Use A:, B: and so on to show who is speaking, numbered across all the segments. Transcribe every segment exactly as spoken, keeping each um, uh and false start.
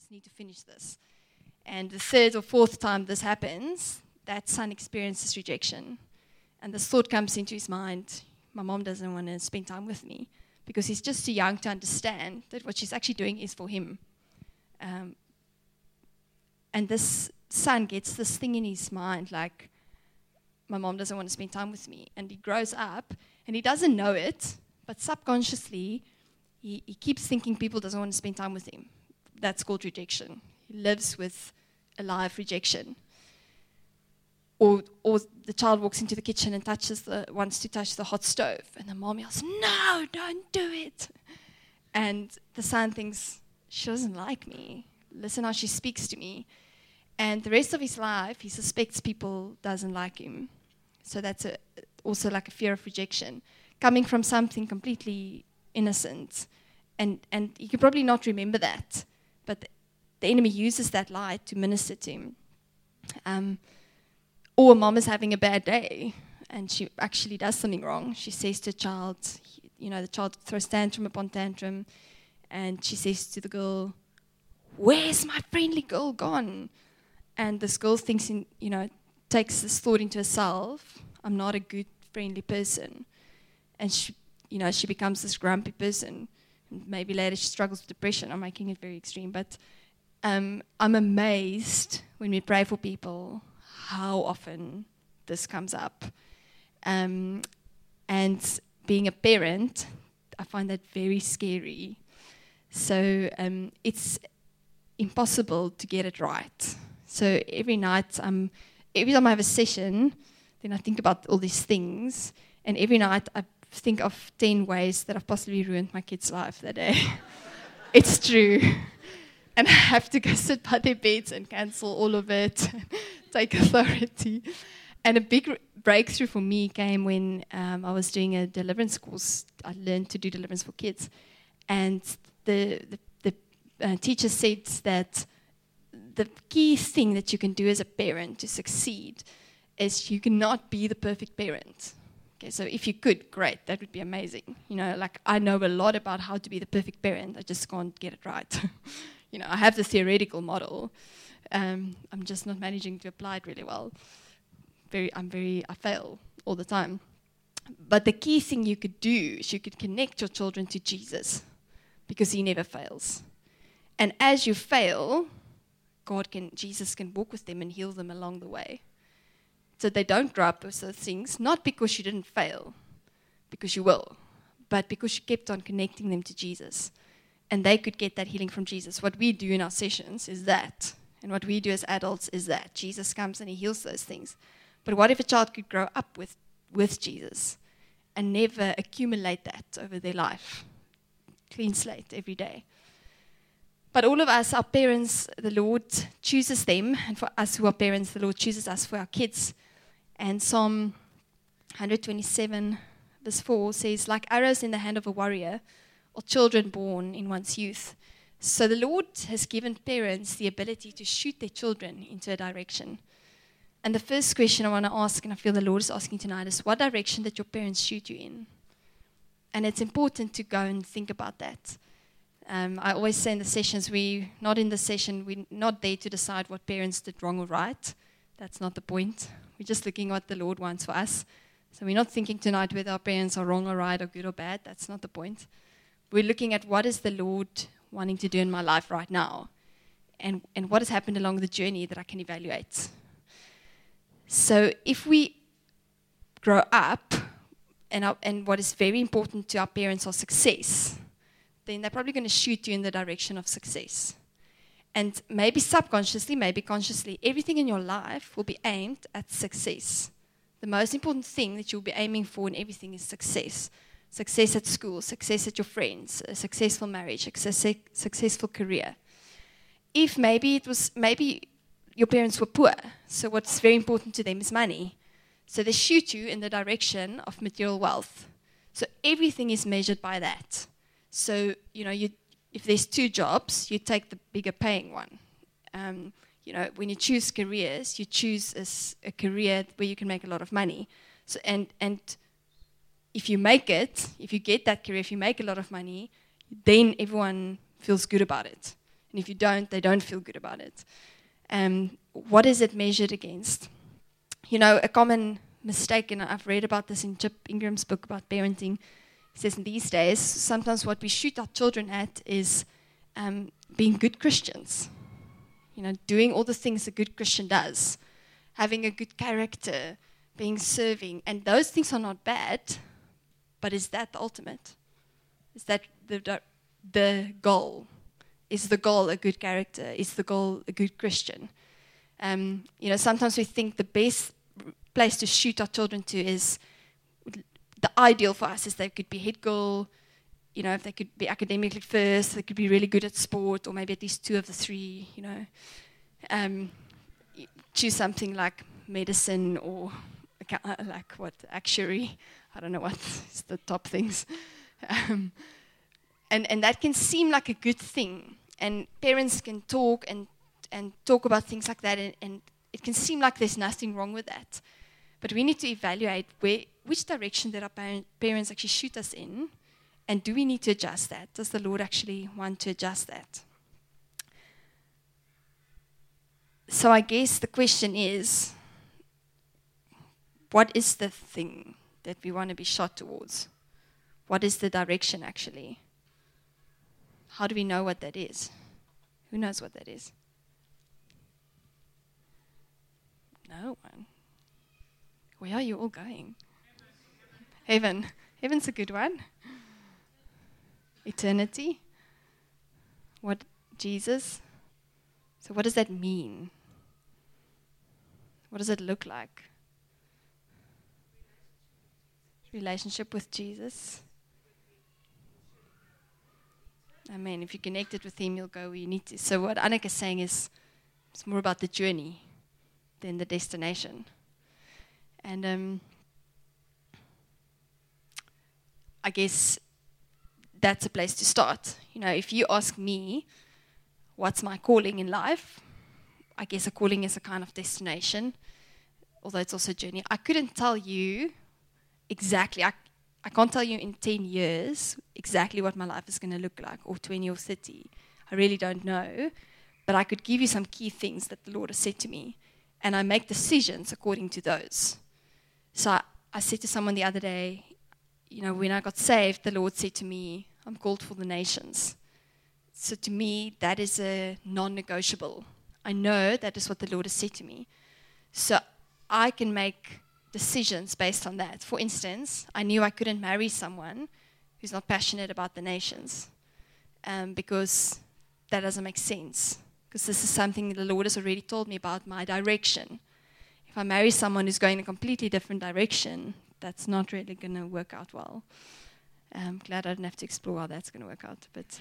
A: just need to finish this. And the third or fourth time this happens, that son experiences rejection. And this thought comes into his mind, my mom doesn't want to spend time with me, because he's just too young to understand that what she's actually doing is for him. Um, and this son gets this thing in his mind, like, my mom doesn't want to spend time with me. And he grows up, and he doesn't know it, but subconsciously, he, he keeps thinking people doesn't want to spend time with him. That's called rejection. He lives with a live rejection. Or, or the child walks into the kitchen and touches the, wants to touch the hot stove, and the mom yells, no, don't do it. And the son thinks, she doesn't like me. Listen how she speaks to me. And the rest of his life, he suspects people doesn't like him. So that's a, also like a fear of rejection, coming from something completely innocent. And, and he could probably not remember that, but the, the enemy uses that lie to minister to him. Um, or mom is having a bad day, and she actually does something wrong. She says to a child, you know, the child throws tantrum upon tantrum, and she says to the girl, where's my friendly girl gone? And this girl thinks, in, you know, takes this thought into herself, I'm not a good, friendly person. And she, you know, she becomes this grumpy person. Maybe later she struggles with depression. I'm making it very extreme. But um, I'm amazed when we pray for people how often this comes up. Um, and being a parent, I find that very scary. So um, it's impossible to get it right. So every night, um, every time I have a session, then I think about all these things. And every night I think of ten ways that I've possibly ruined my kid's life that day. It's true. And I have to go sit by their beds and cancel all of it, take authority. And a big r- breakthrough for me came when um, I was doing a deliverance course. I learned to do deliverance for kids. And the, the, the uh, teacher said that the key thing that you can do as a parent to succeed is you cannot be the perfect parent. Okay, so if you could, great, that would be amazing. You know, like I know a lot about how to be the perfect parent, I just can't get it right. You know, I have the theoretical model. Um, I'm just not managing to apply it really well. Very, I'm very, I fail all the time. But the key thing you could do is you could connect your children to Jesus, because he never fails. And as you fail, God can, Jesus can walk with them and heal them along the way. So they don't grow up with those things, not because you didn't fail, because you will, but because you kept on connecting them to Jesus. And they could get that healing from Jesus. What we do in our sessions is that. And what we do as adults is that. Jesus comes and he heals those things. But what if a child could grow up with, with Jesus and never accumulate that over their life? Clean slate every day. But all of us, our parents, the Lord chooses them. And for us who are parents, the Lord chooses us for our kids. And Psalm one twenty-seven, verse four says, like arrows in the hand of a warrior, or children born in one's youth. So the Lord has given parents the ability to shoot their children into a direction. And the first question I want to ask, and I feel the Lord is asking tonight, is what direction did your parents shoot you in? And it's important to go and think about that. Um, I always say in the sessions, we're not in the session, we're not there to decide what parents did wrong or right. That's not the point. We're just looking at what the Lord wants for us. So we're not thinking tonight whether our parents are wrong or right or good or bad. That's not the point. We're looking at what is the Lord wanting to do in my life right now, and, and what has happened along the journey that I can evaluate. So if we grow up, and, our, and what is very important to our parents are success, then they're probably going to shoot you in the direction of success. And maybe subconsciously, maybe consciously, everything in your life will be aimed at success. The most important thing that you'll be aiming for in everything is success. Success at school, success at your friends, a successful marriage, a success, successful career. If maybe it was, maybe your parents were poor, so what's very important to them is money. So they shoot you in the direction of material wealth. So everything is measured by that. So, you know, you, if there's two jobs, you take the bigger paying one. Um, you know, when you choose careers, you choose a, a career where you can make a lot of money. So, and, and if you make it, if you get that career, if you make a lot of money, then everyone feels good about it. And if you don't, they don't feel good about it. Um, what is it measured against? You know, a common mistake, and I've read about this in Chip Ingram's book about parenting. He says in these days, sometimes what we shoot our children at is um, being good Christians. You know, doing all the things a good Christian does. Having a good character, being serving. And those things are not bad, but is that the ultimate? Is that the, the goal? Is the goal a good character? Is the goal a good Christian? Um, you know, sometimes we think the best place to shoot our children to is the ideal for us is they could be head girl, you know, if they could be academically first, they could be really good at sport, or maybe at least two of the three, you know. Um, choose something like medicine or like what, actuary, I don't know what's the top things. Um, and, and that can seem like a good thing. And parents can talk and, and talk about things like that, and, and it can seem like there's nothing wrong with that. But we need to evaluate where, which direction that our parent, parents actually shoot us in, and do we need to adjust that? Does the Lord actually want to adjust that? So I guess the question is, what is the thing that we want to be shot towards? What is the direction actually? How do we know what that is? Who knows what that is? No one. Where are you all going? Heaven. Heaven's a good one. Eternity. What? Jesus. So what does that mean? What does it look like? Relationship with Jesus. Amen. If you're connected with Him, you'll go where you need to. So what Annika is saying is, it's more about the journey than the destination. And um, I guess that's a place to start. You know, if you ask me, what's my calling in life? I guess a calling is a kind of destination, although it's also a journey. I couldn't tell you exactly. I, I can't tell you in ten years exactly what my life is going to look like, or twenty or thirty. I really don't know. But I could give you some key things that the Lord has said to me, and I make decisions according to those. So I, I said to someone the other day, you know, when I got saved, the Lord said to me, I'm called for the nations. So to me, that is a non-negotiable. I know that is what the Lord has said to me. So I can make decisions based on that. For instance, I knew I couldn't marry someone who's not passionate about the nations, um, because that doesn't make sense. Because this is something the Lord has already told me about my direction. If I marry someone who's going in a completely different direction, that's not really going to work out well. I'm glad I didn't have to explore how that's going to work out. But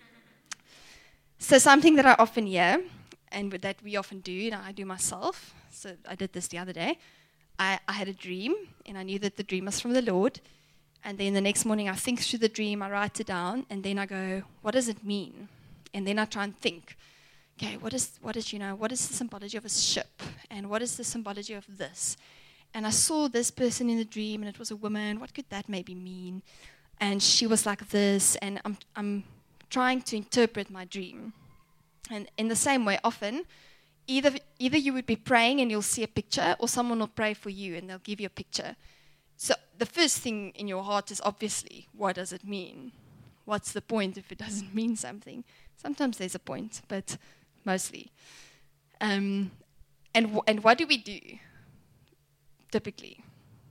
A: so something that I often hear, and that we often do, and I do myself, so I did this the other day. I, I had a dream, and I knew that the dream was from the Lord. And then the next morning I think through the dream, I write it down, and then I go, what does it mean? And then I try and think, okay, what is, what is, you know, what is the symbology of a ship? And what is the symbology of this? And I saw this person in the dream, and it was a woman. What could that maybe mean? And she was like this, and I'm, I'm trying to interpret my dream. And in the same way, often, either either you would be praying and you'll see a picture, or someone will pray for you and they'll give you a picture. So the first thing in your heart is obviously, what does it mean? What's the point if it doesn't mean something? Sometimes there's a point, but mostly. Um, and w- and what do we do? Typically,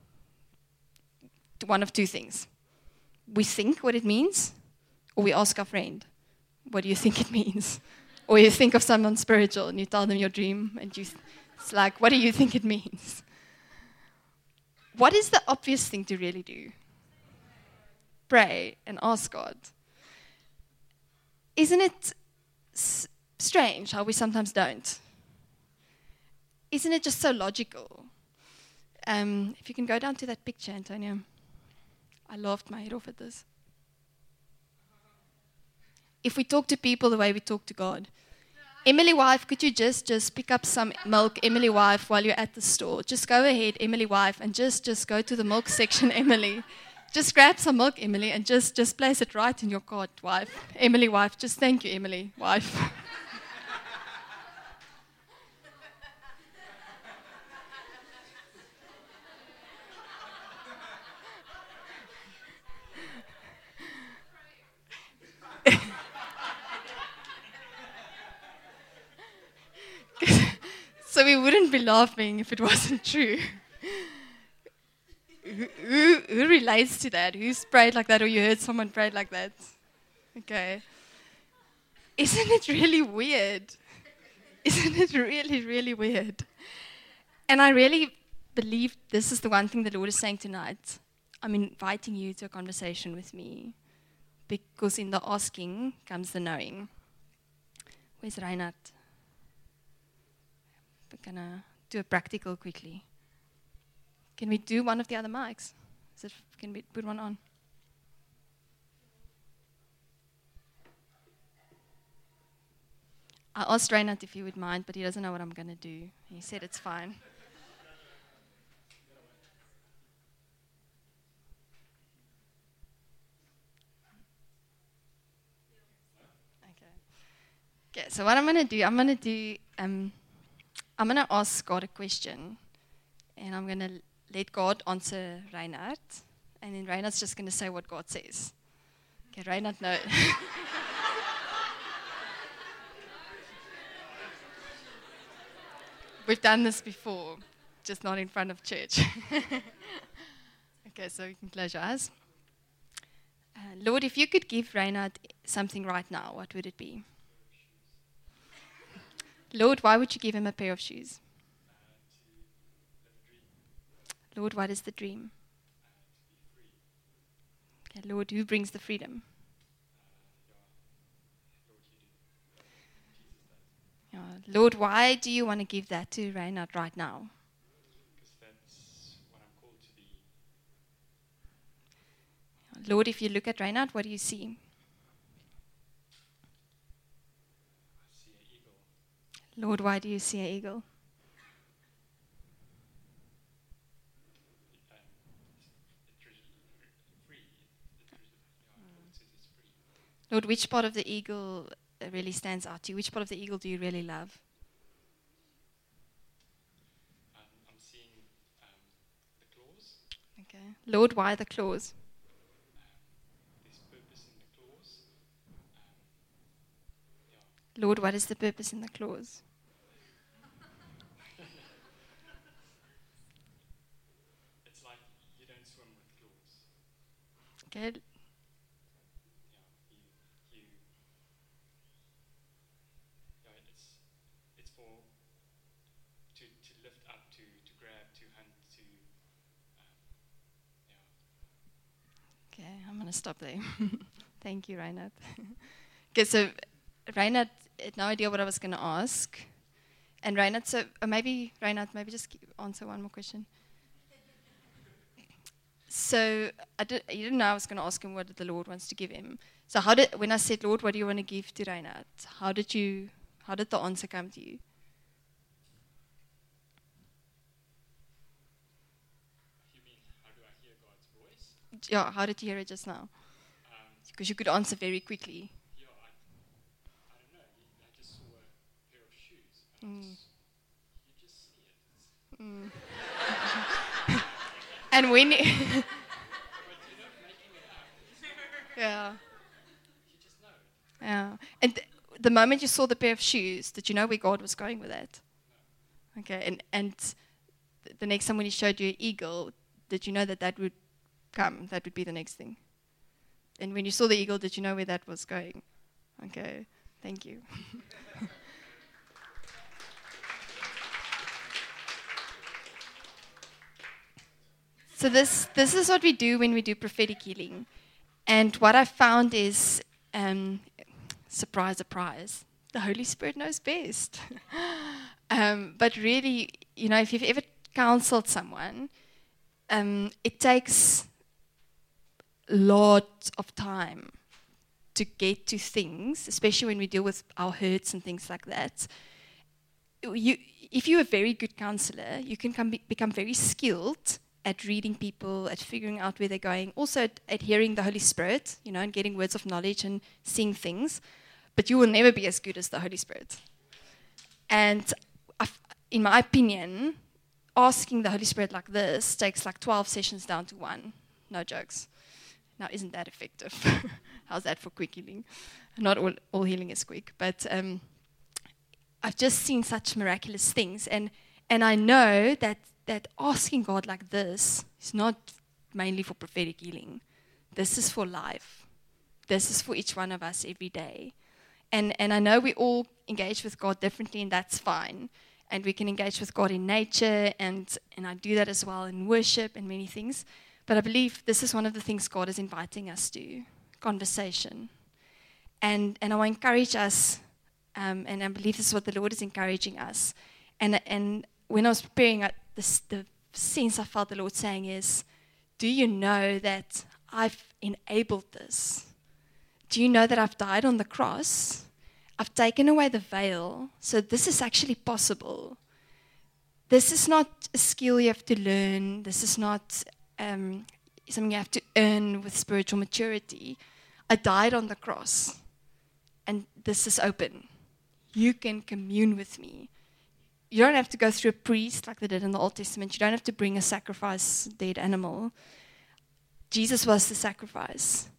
A: one of two things. We think what it means, or we ask our friend, what do you think it means? Or you think of someone spiritual and you tell them your dream, and you, it's like, what do you think it means? What is the obvious thing to really do? Pray and ask God. Isn't it s- strange how we sometimes don't? Isn't it just so logical? Um, if you can go down to that picture, Antonio. I laughed my head off at this. If we talk to people the way we talk to God. Emily wife, could you just, just pick up some milk, Emily wife, while you're at the store? Just go ahead, Emily wife, and just, just go to the milk section, Emily. just grab some milk, Emily, and just, just place it right in your cart, wife. Emily, wife. Just thank you, Emily, wife. So we wouldn't be laughing if it wasn't true. who, who, who relates to that? Who's prayed like that, or you heard someone pray like that? Okay. Isn't it really weird? Isn't it really, really weird? And I really believe this is the one thing the Lord is saying tonight. I'm inviting you to a conversation with me, because in the asking comes the knowing. Where's Reinhard? We're going to do a practical quickly. Can we do one of the other mics? Is it, can we put one on? I asked Reinhard if he would mind, but he doesn't know what I'm going to do. He said it's fine. Okay. Okay, so what I'm going to do, I'm going to do... Um, I'm going to ask God a question, and I'm going to let God answer Reinhard, and then Reinhard's just going to say what God says. Okay, Reinhard, no. We've done this before, just not in front of church. Okay, so you can close your eyes. Uh, Lord, if you could give Reinhard something right now, what would it be? Lord, why would you give him a pair of shoes? Lord, what is the dream? Okay, Lord, who brings the freedom? Yeah, Lord, why do you want to give that to Reinhard right now?
B: Because that's what I'm called to be.
A: Lord, if you look at Reinhard, what do you see? Lord, why do you see an eagle?
B: Um, it re- free. It, it, re- yeah, it says it's free.
A: Lord, which part of the eagle really stands out to you? Which part of the eagle do you really love?
B: Um, I'm seeing um, the claws.
A: Okay. Lord, why the claws?
B: Um, there's purpose in the claws. Um, yeah.
A: Lord, what is the purpose in the claws?
B: It's like you don't swim with claws.
A: Okay.
B: Yeah, you, you, yeah, it's, it's for, to, to lift up, to, to grab, to hunt, to, um, yeah.
A: Okay, I'm going to stop there. Thank you, Reinhard. Okay, so Reinhard had no idea what I was going to ask. And Reinhard, so uh, maybe, Reinhard, maybe just answer one more question. So I did, you didn't know I was going to ask him what the Lord wants to give him. So how did, when I said, Lord, what do you want to give to Reinhard? How did you, how did the answer come to you?
B: You mean, how do I hear God's voice?
A: Yeah, how did you hear it just now?
B: Um,
A: Because you could answer very quickly.
B: yeah, I, I don't know. You, I just saw a pair of shoes. And
A: Mm.
B: I just, you just see it. It's,
A: Mm. And when...
B: but you're not making it up.
A: yeah.
B: You just know it.
A: Yeah. And th- the moment you saw the pair of shoes, did you know where God was going with that?
B: No.
A: Okay. And and th- the next time when he showed you an eagle, did you know that that would come? That would be the next thing. And when you saw the eagle, did you know where that was going? Okay. Thank you. So this this is what we do when we do prophetic healing. And what I found is, um, surprise, surprise, the Holy Spirit knows best. um, but really, you know, if you've ever counseled someone, um, it takes a lot of time to get to things, especially when we deal with our hurts and things like that. You, if you're a very good counselor, you can come be, become very skilled at reading people, at figuring out where they're going, also at, at hearing the Holy Spirit, you know, and getting words of knowledge and seeing things. But you will never be as good as the Holy Spirit. And I've, in my opinion, asking the Holy Spirit like this takes like twelve sessions down to one. No jokes. Now, isn't that effective? How's that for quick healing? Not all, all healing is quick, but um, I've just seen such miraculous things. And, and I know that, that asking God like this is not mainly for prophetic healing. This is for life. This is for each one of us every day. And, and I know we all engage with God differently, and that's fine. And we can engage with God in nature, and, and I do that as well in worship and many things. But I believe this is one of the things God is inviting us to, conversation. And and I want to encourage us, um, and I believe this is what the Lord is encouraging us. And and when I was preparing, I, this, the sense I felt the Lord saying is, do you know that I've enabled this? Do you know that I've died on the cross? I've taken away the veil, so this is actually possible. This is not a skill you have to learn. This is not um, something you have to earn with spiritual maturity. I died on the cross, and this is open. You can commune with me. You don't have to go through a priest like they did in the Old Testament. You don't have to bring a sacrifice, dead animal. Jesus was the sacrifice.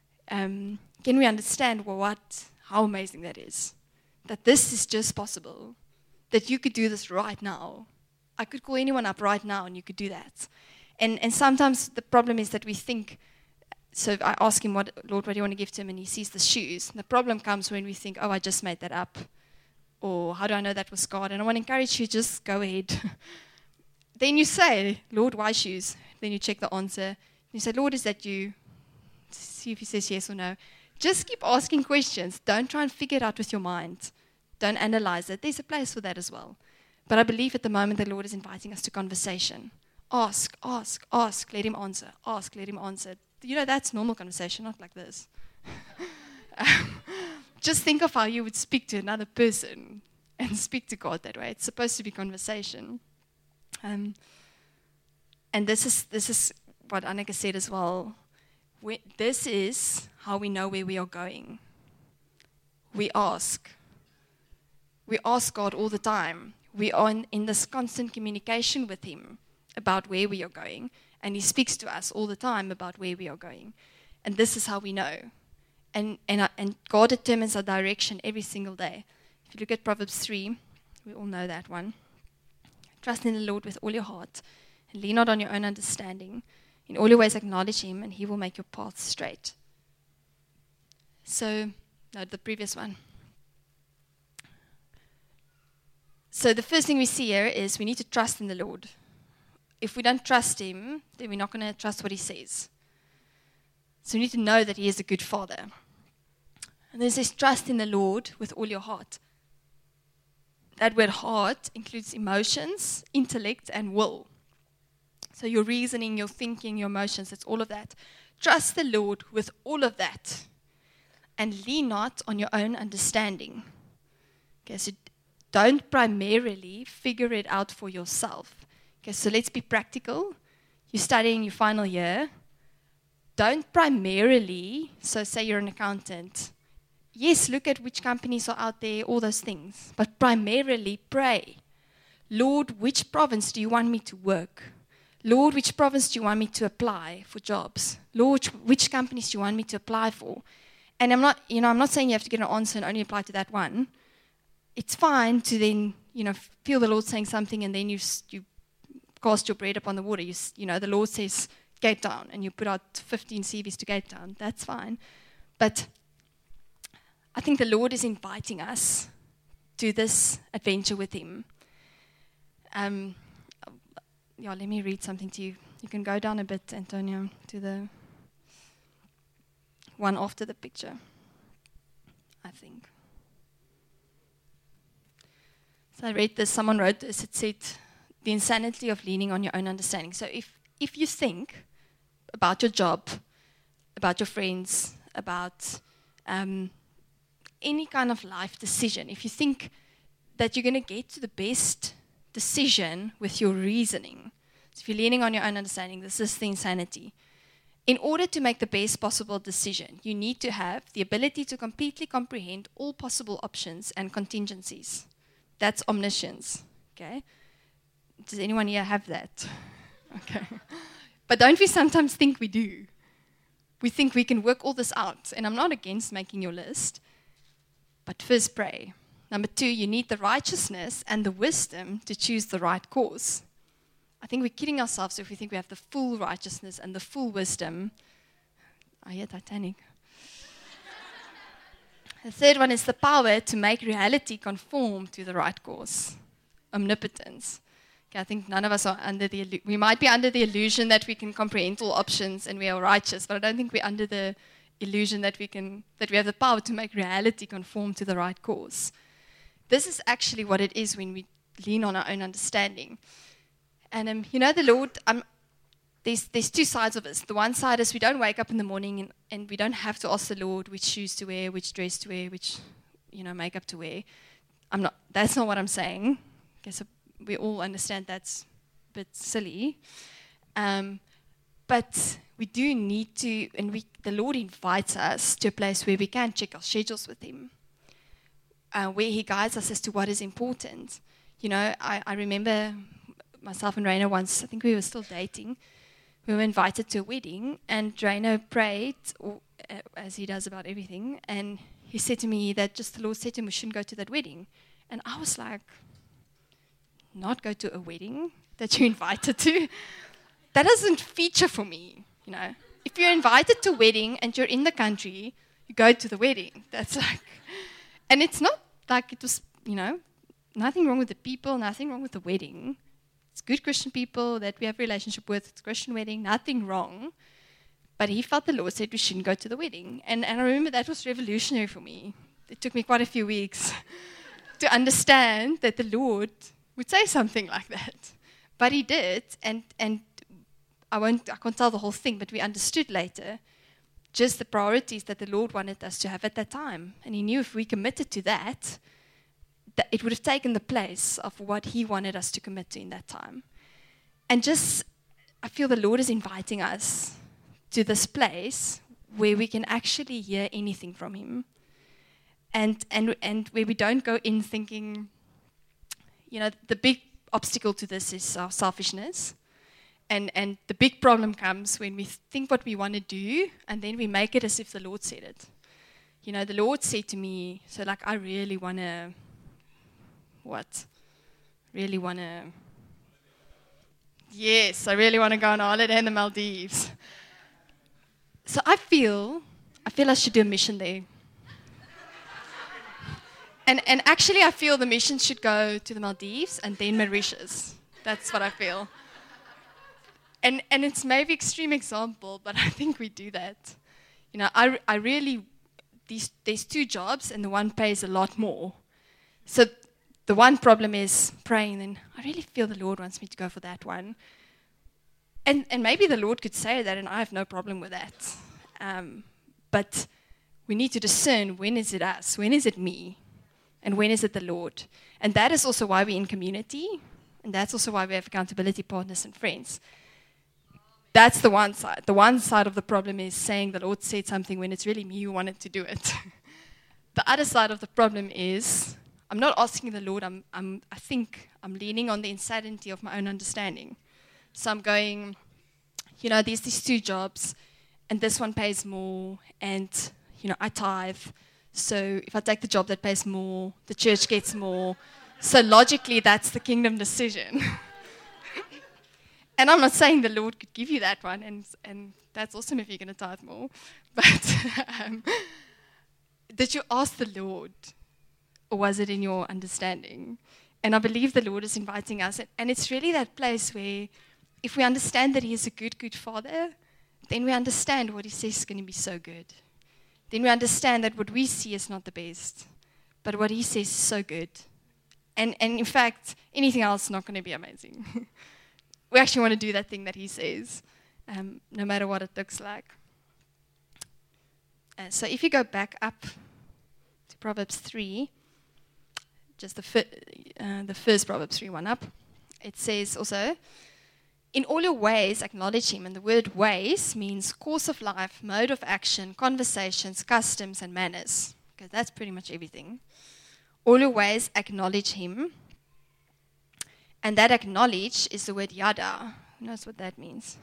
A: Um, can we understand well, what, how amazing that is? That this is just possible. That you could do this right now. I could call anyone up right now and you could do that. And and sometimes the problem is that we think, so I ask him, what, Lord, what do you want to give to him? And he sees the shoes. And the problem comes when we think, oh, I just made that up. Or how do I know that was God? And I want to encourage you, just go ahead. Then you say, Lord, why shoes? Then you check the answer. You say, Lord, is that you? See if he says yes or no. Just keep asking questions. Don't try and figure it out with your mind. Don't analyze it. There's a place for that as well. But I believe at the moment the Lord is inviting us to conversation. Ask, ask, ask, let him answer. Ask, let him answer. You know, that's normal conversation, not like this. um, just think of how you would speak to another person and speak to God that way. It's supposed to be conversation. Um, and this is this is what Annika said as well. We, this is how we know where we are going. We ask. We ask God all the time. We are in, in this constant communication with him about where we are going. And he speaks to us all the time about where we are going. And this is how we know. And, and, uh, and God determines our direction every single day. If you look at Proverbs three, we all know that one. Trust in the Lord with all your heart and lean not on your own understanding. In all your ways acknowledge him and he will make your path straight. So, no, the previous one. So the first thing we see here is we need to trust in the Lord. If we don't trust him, then we're not going to trust what he says. So we need to know that he is a good father. And then it says, trust in the Lord with all your heart. That word heart includes emotions, intellect, and will. So your reasoning, your thinking, your emotions, it's all of that. Trust the Lord with all of that. And lean not on your own understanding. Okay, so don't primarily figure it out for yourself. Okay, so let's be practical. You're studying your final year. Don't primarily, so say you're an accountant. Yes, look at which companies are out there, all those things. But primarily pray. Lord, which province do you want me to work? Lord, which province do you want me to apply for jobs? Lord, which companies do you want me to apply for? And I'm not, you know, I'm not saying you have to get an answer and only apply to that one. It's fine to then, you know, feel the Lord saying something and then you you cast your bread upon the water. You, you know, the Lord says Cape Town and you put out fifteen C Vs to Cape Town. That's fine. But I think the Lord is inviting us to this adventure with him. Um, yeah, let me read something to you. You can go down a bit, Antonio, to the one after the picture, I think. So I read this, someone wrote this, it said, the insanity of leaning on your own understanding. So if, if you think about your job, about your friends, about um, any kind of life decision, if you think that you're going to get to the best decision with your reasoning, if you're leaning on your own understanding, this is the insanity. In order to make the best possible decision, you need to have the ability to completely comprehend all possible options and contingencies. That's omniscience. Okay? Does anyone here have that? Okay. But don't we sometimes think we do? We think we can work all this out. And I'm not against making your list, but first pray. Number two, you need the righteousness and the wisdom to choose the right course. I think we're kidding ourselves if we think we have the full righteousness and the full wisdom. I hear Titanic. The third one is the power to make reality conform to the right course. Omnipotence. Okay, I think none of us are under the, illu- we might be under the illusion that we can comprehend all options and we are righteous, but I don't think we're under the illusion that we can, that we have the power to make reality conform to the right course. This is actually what it is when we lean on our own understanding. And, um, you know, the Lord, um, there's, there's two sides of us. The one side is we don't wake up in the morning and, and we don't have to ask the Lord which shoes to wear, which dress to wear, which, you know, makeup to wear. I'm not, that's not what I'm saying. Okay, so we all understand that's a bit silly. Um, but we do need to, and we, the Lord invites us to a place where we can check our schedules with Him, uh, where He guides us as to what is important. You know, I, I remember myself and Raina once, I think we were still dating, we were invited to a wedding, and Raina prayed, or, uh, as he does about everything, and he said to me that just the Lord said to him we shouldn't go to that wedding. And I was like, not go to a wedding that you're invited to? That doesn't feature for me, you know. If you're invited to a wedding and you're in the country, you go to the wedding. That's like, and it's not like it was, you know, nothing wrong with the people, nothing wrong with the wedding. It's good Christian people that we have a relationship with. It's a Christian wedding, nothing wrong. But he felt the Lord said we shouldn't go to the wedding. And, and I remember that was revolutionary for me. It took me quite a few weeks to understand that the Lord would say something like that. But he did, and, and I won't, I can't tell the whole thing, but we understood later just the priorities that the Lord wanted us to have at that time. And he knew if we committed to that, that it would have taken the place of what he wanted us to commit to in that time. And just, I feel the Lord is inviting us to this place where we can actually hear anything from him. And, and, and where we don't go in thinking, you know, the big obstacle to this is our selfishness. And, and the big problem comes when we think what we want to do, and then we make it as if the Lord said it. You know, the Lord said to me, so like, I really want to, what? Really want to, yes, I really want to go on a holiday in the Maldives. So I feel, I feel I should do a mission there. And and actually, I feel the mission should go to the Maldives and then Mauritius. That's what I feel. And and it's maybe extreme example, but I think we do that. You know, I, I really, these there's two jobs and the one pays a lot more. So the one problem is praying, and I really feel the Lord wants me to go for that one. And and maybe the Lord could say that, and I have no problem with that. Um, but we need to discern, when is it us? When is it me? And when is it the Lord? And that is also why we're in community. And that's also why we have accountability partners and friends. That's the one side. The one side of the problem is saying the Lord said something when it's really me who wanted to do it. The other side of the problem is I'm not asking the Lord. I'm, I'm, I think I'm leaning on the insanity of my own understanding. So I'm going, you know, there's these two jobs, and this one pays more, and, you know, I tithe. So if I take the job that pays more, the church gets more. So logically, that's the kingdom decision. And I'm not saying the Lord could give you that one, and and that's awesome if you're going to tithe more. But um, did you ask the Lord, or was it in your understanding? And I believe the Lord is inviting us. And it's really that place where if we understand that he is a good, good Father, then we understand what he says is going to be so good. Then we understand that what we see is not the best, but what he says is so good. And, and in fact, anything else is not going to be amazing. We actually want to do that thing that he says, um, no matter what it looks like. Uh, so if you go back up to Proverbs three, just the, fir- uh, the first Proverbs three, one up, it says also, In all your ways, acknowledge him. And the word ways means course of life, mode of action, conversations, customs, and manners. Okay, that's pretty much everything. All your ways, acknowledge him. And that acknowledge is the word yada. Who knows what that means?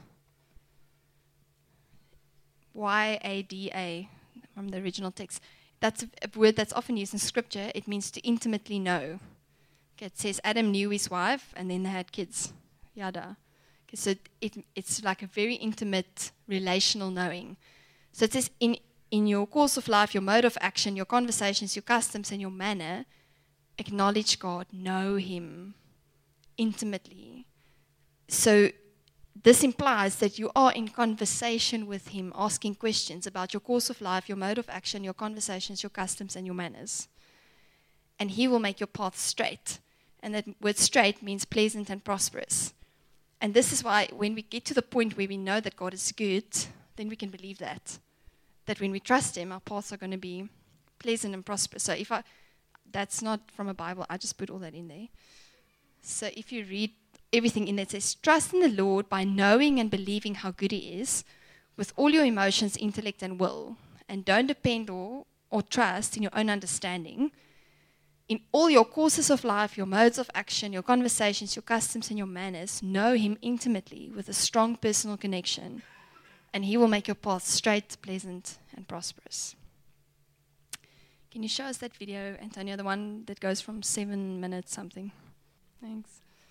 A: Y A D A from the original text. That's a word that's often used in scripture. It means to intimately know. Okay, it says Adam knew his wife and then they had kids. Yada. Okay, so it, it's like a very intimate relational knowing. So it says in, in your course of life, your mode of action, your conversations, your customs, and your manner, acknowledge God, know him intimately. So this implies that you are in conversation with him, asking questions about your course of life, your mode of action, your conversations, your customs, and your manners. And he will make your path straight. And that word straight means pleasant and prosperous. And this is why when we get to the point where we know that God is good, then we can believe that. That when we trust him, our paths are going to be pleasant and prosperous. So if I, that's not from a Bible, I just put all that in there. So if you read everything in there, it says, trust in the Lord by knowing and believing how good he is with all your emotions, intellect, and will. And don't depend or, or trust in your own understanding. In all your courses of life, your modes of action, your conversations, your customs, and your manners, know him intimately with a strong personal connection, and he will make your path straight, pleasant, and prosperous. Can you show us that video, Antonio, the one that goes from seven minutes something? Thanks.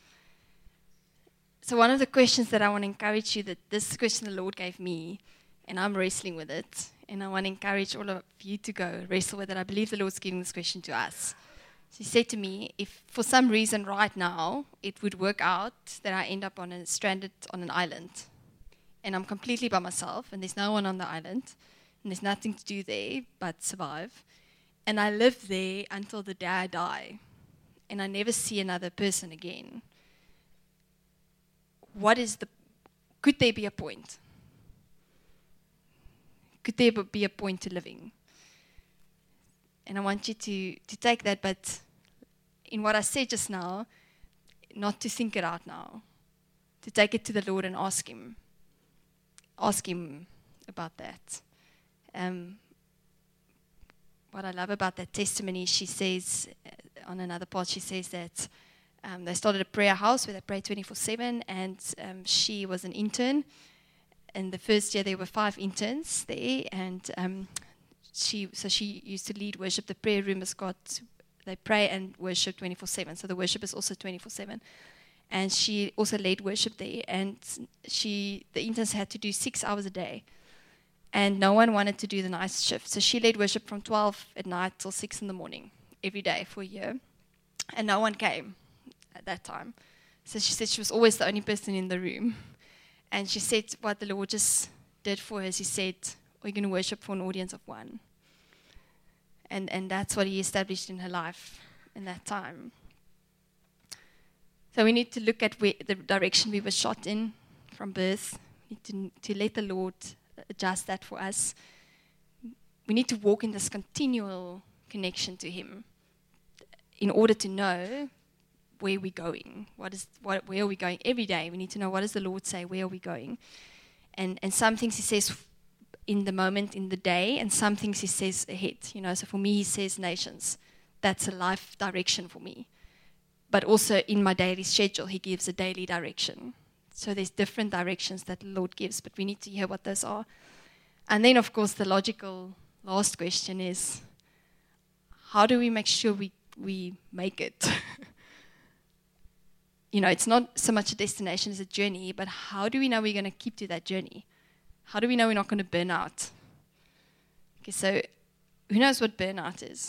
A: So one of the questions that I want to encourage you, that this question the Lord gave me, and I'm wrestling with it, and I want to encourage all of you to go wrestle with it. I believe the Lord's giving this question to us. So he said to me, if for some reason right now it would work out that I end up on a, stranded on an island, and I'm completely by myself, and there's no one on the island, and there's nothing to do there but survive, and I live there until the day I die, and I never see another person again, what is the, could there be a point? Could there be a point to living? And I want you to, to take that, but in what I said just now, not to think it out now, to take it to the Lord and ask him, ask him about that. Um, what I love about that testimony, she says, uh, on another part, she says that um, they started a prayer house where they pray twenty-four seven, and um, she was an intern. In the first year, there were five interns there, and um, She, so she used to lead worship. The prayer room has got, they pray and worship twenty-four seven. So the worship is also twenty-four seven. And she also led worship there. And she, the interns had to do six hours a day. And no one wanted to do the night shift. So she led worship from twelve at night till six in the morning, every day for a year. And no one came at that time. So she said she was always the only person in the room. And she said what the Lord just did for her is he said, we're going to worship for an audience of one. And and that's what he established in her life in that time. So we need to look at where, the direction we were shot in from birth. We need to, to let the Lord adjust that for us. We need to walk in this continual connection to him in order to know where we're going. What is what, where are we going? Every day we need to know, what does the Lord say? Where are we going? And and some things he says in the moment, in the day, and some things he says ahead. You know, so for me, he says nations. That's a life direction for me. But also in my daily schedule, he gives a daily direction. So there's different directions that the Lord gives, but we need to hear what those are. And then, of course, the logical last question is, how do we make sure we, we make it? You know, it's not so much a destination as a journey, but how do we know we're going to keep to that journey? How do we know we're not going to burn out? Okay, so who knows what burnout is?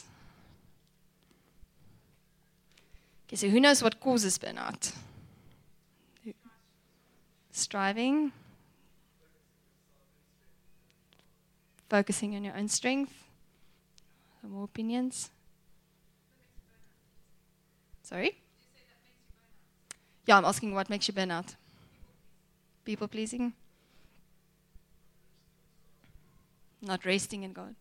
A: Okay, so who knows what causes burnout? Striving. Focusing on your own strength. Some more opinions? Sorry? Yeah, I'm asking what makes you burn out. People pleasing? Not resting in God.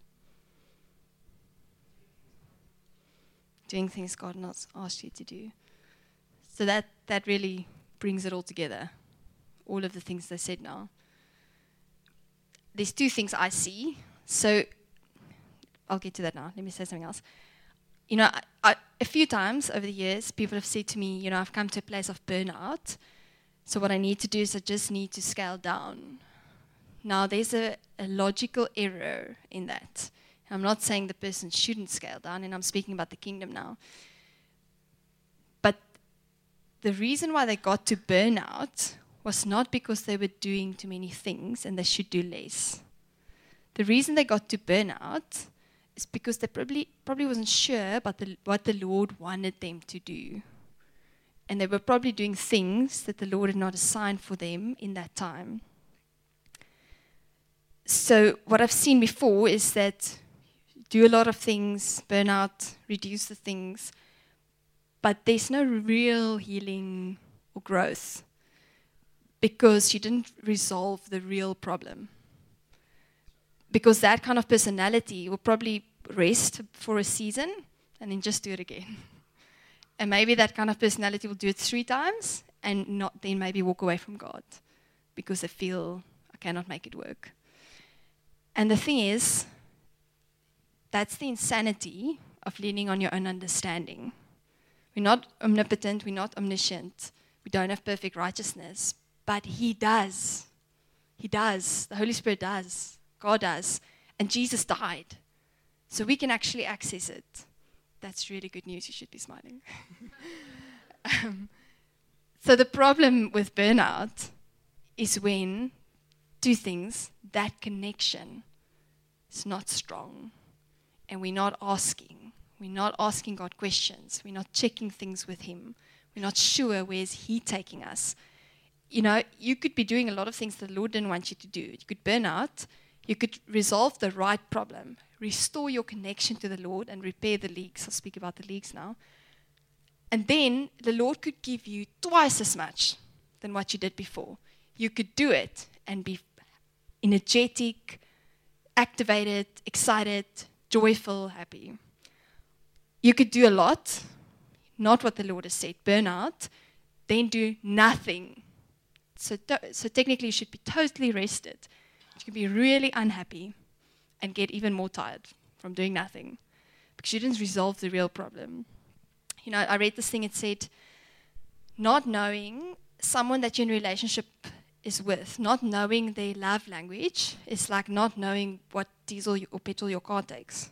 A: Doing things God not asked you to do. So that, that really brings it all together. all of the things they said now. There's two things I see. So I'll get to that now. Let me say something else. You know, I, I, a few times over the years, people have said to me, you know, I've come to a place of burnout. So what I need to do is I just need to scale down. Now, there's a, a logical error in that. I'm not saying the person shouldn't scale down, and I'm speaking about the kingdom now. But the reason why they got to burnout was not because they were doing too many things and they should do less. The reason they got to burnout is because they probably probably wasn't sure about the, what the Lord wanted them to do. And they were probably doing things that the Lord had not assigned for them in that time. So what I've seen before is that do a lot of things, burn out, reduce the things, but there's no real healing or growth because you didn't resolve the real problem. Because that kind of personality will probably rest for a season and then just do it again. And maybe that kind of personality will do it three times and not then maybe walk away from God because they feel, I cannot make it work. And the thing is, that's the insanity of leaning on your own understanding. We're not omnipotent, we're not omniscient, we don't have perfect righteousness, but He does. He does. The Holy Spirit does. God does. And Jesus died. So we can actually access it. That's really good news. You should be smiling. um, so the problem with burnout is when two things, that connection is not strong. And we're not asking. We're not asking God questions. We're not checking things with Him. We're not sure where's He taking us. You know, you could be doing a lot of things that the Lord didn't want you to do. You could burn out. You could resolve the right problem, restore your connection to the Lord and repair the leaks. I'll speak about the leaks now. And then the Lord could give you twice as much than what you did before. You could do it and be energetic, activated, excited, joyful, happy. You could do a lot, not what the Lord has said, burn out, then do nothing. So, so technically you should be totally rested. You can be really unhappy and get even more tired from doing nothing because you didn't resolve the real problem. You know, I read this thing, it said, not knowing someone that you're in a relationship is with, not knowing their love language is like not knowing what diesel or petrol your car takes.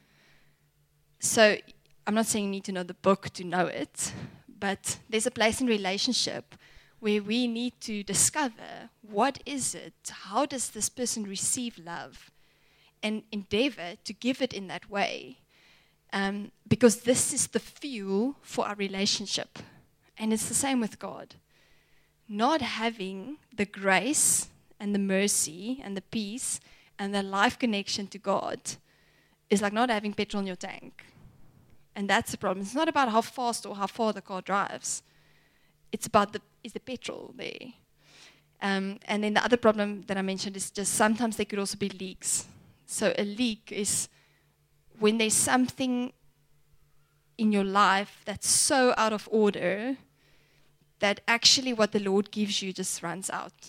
A: So I'm not saying you need to know the book to know it, but there's a place in relationship where we need to discover what is it, how does this person receive love, and endeavor to give it in that way. Um, because this is the fuel for our relationship. And it's the same with God. Not having the grace and the mercy and the peace and the life connection to God is like not having petrol in your tank. And that's the problem. It's not about how fast or how far the car drives. It's about the is the petrol there. Um, and then the other problem that I mentioned is just sometimes there could also be leaks. So a leak is when there's something in your life that's so out of order that actually what the Lord gives you just runs out.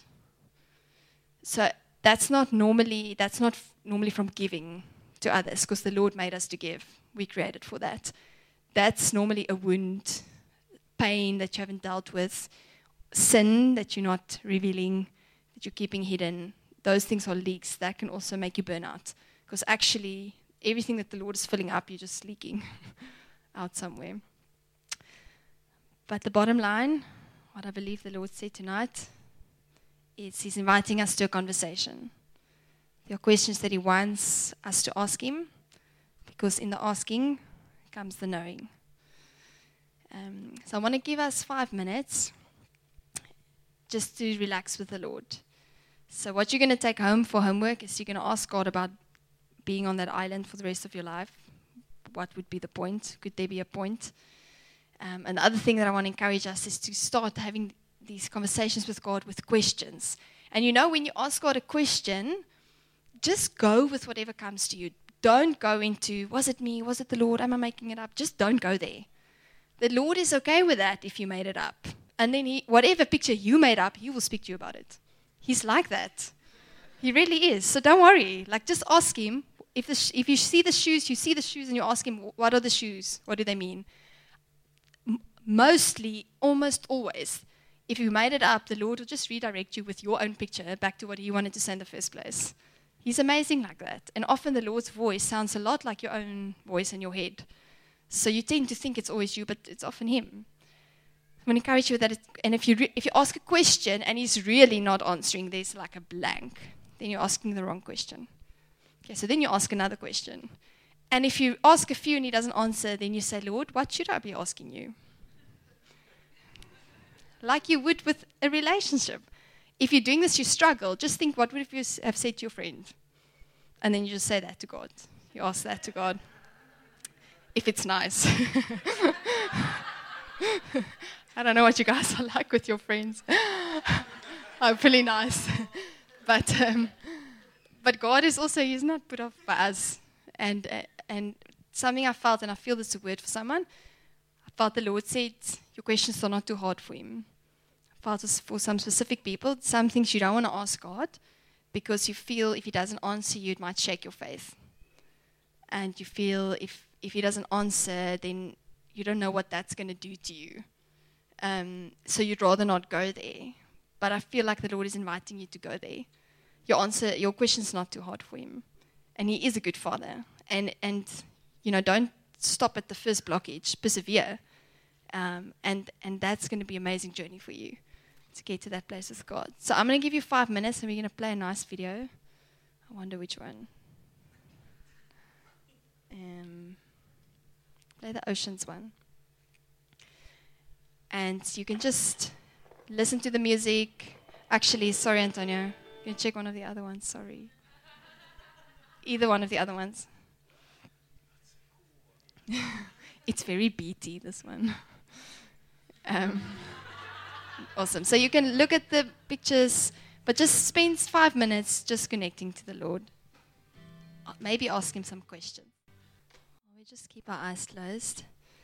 A: So that's not normally that's not f- normally from giving to others because the Lord made us to give. We created for that. That's normally a wound, pain that you haven't dealt with, sin that you're not revealing, that you're keeping hidden. Those things are leaks. That can also make you burn out because actually everything that the Lord is filling up, you're just leaking out somewhere. But the bottom line, what I believe the Lord said tonight, is He's inviting us to a conversation. There are questions that He wants us to ask Him, because in the asking comes the knowing. Um, so I want to give us five minutes just to relax with the Lord. So what you're going to take home for homework is you're going to ask God about being on that island for the rest of your life. What would be the point? Could there be a point? Um, and the other thing that I want to encourage us is to start having these conversations with God with questions. And you know, when you ask God a question, just go with whatever comes to you. Don't go into, was it me? Was it the Lord? Am I making it up? Just don't go there. The Lord is okay with that if you made it up. And then he, whatever picture you made up, he will speak to you about it. He's like that. He really is. So don't worry. Like, just ask him. If, the sh- if you see the shoes, you see the shoes and you ask him, what are the shoes? What do they mean? M- mostly, almost always, if you made it up, the Lord will just redirect you with your own picture back to what he wanted to say in the first place. He's amazing like that. And often the Lord's voice sounds a lot like your own voice in your head. So you tend to think it's always you, but it's often him. I'm going to encourage you with that. It, and if you re- if you ask a question and he's really not answering, there's like a blank, then you're asking the wrong question. Okay, so then you ask another question. And if you ask a few and he doesn't answer, then you say, Lord, what should I be asking you? Like you would with a relationship. If you're doing this, you struggle. Just think, what would you have said to your friend? And then you just say that to God. You ask that to God. If it's nice. I don't know what you guys are like with your friends. Hopefully nice. But um, but God is also, he's not put off by us. And, uh, and something I felt, and I feel this is a word for someone, I felt the Lord said, your questions are not too hard for him. I felt this for some specific people, some things you don't want to ask God, because you feel if he doesn't answer you, it might shake your faith. And you feel if, if he doesn't answer, then you don't know what that's going to do to you. Um, so you'd rather not go there. But I feel like the Lord is inviting you to go there. Your answer, your question's not too hard for him. And he is a good father. And, and you know, don't stop at the first blockage. Persevere. Um, and, and that's going to be an amazing journey for you to get to that place with God. So I'm going to give you five minutes and we're going to play a nice video. I wonder which one. Um, play the Oceans one. And you can just listen to the music. Actually, sorry, Antonio. You can check one of the other ones. Sorry. Either one of the other ones. It's very beaty, this one. um, awesome. So you can look at the pictures, but just spend five minutes just connecting to the Lord. Maybe ask him some questions. We just keep our eyes closed.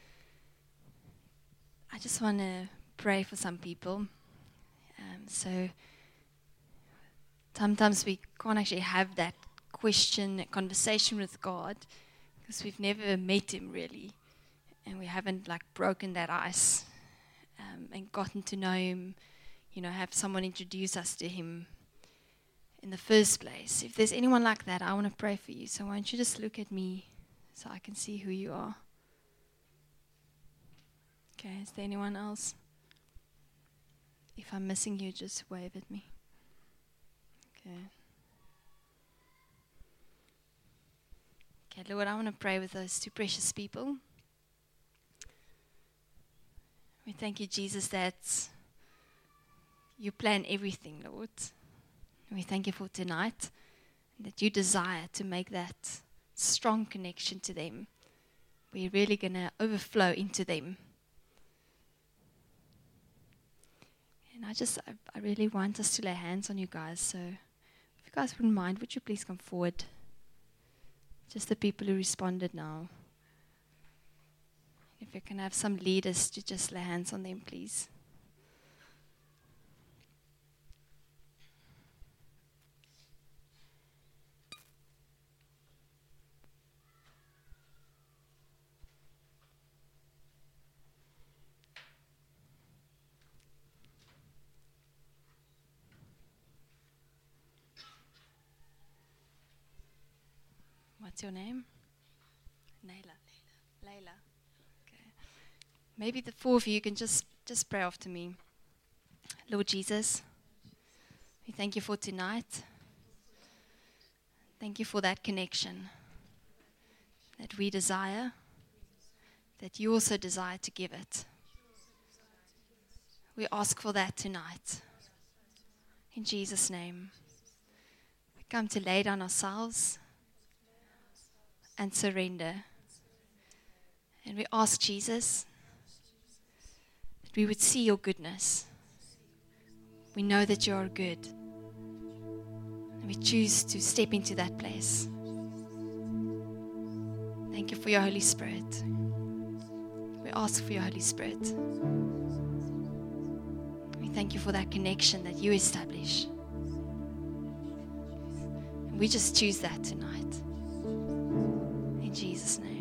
A: I just want to pray for some people. Um, so sometimes we can't actually have that question, conversation with God, because we've never met him really, and we haven't like broken that ice um, and gotten to know him. You know, have someone introduce us to him in the first place. If there's anyone like that, I want to pray for you. So why don't you just look at me so I can see who you are. Okay, is there anyone else? If I'm missing you, just wave at me. Okay. Okay, Lord, I want to pray with those two precious people. We thank you, Jesus, that you plan everything, Lord. We thank you for tonight, that you desire to make that strong connection to them. We're really going to overflow into them. And I just, I, I really want us to lay hands on you guys. So if you guys wouldn't mind, would you please come forward? Just the people who responded now. If you can have some leaders to just lay hands on them, please. What's your name? Layla. Layla. Okay. Maybe the four of you can just, just pray after me. Lord Jesus, we thank you for tonight. Thank you for that connection that we desire, that you also desire to give it. We ask for that tonight. In Jesus' name. We come to lay down ourselves and surrender. And we ask Jesus that we would see your goodness. We know that you are good. And we choose to step into that place. Thank you for your Holy Spirit. We ask for your Holy Spirit. thank you for that connection that you establish. And we just choose that tonight. In Jesus' name.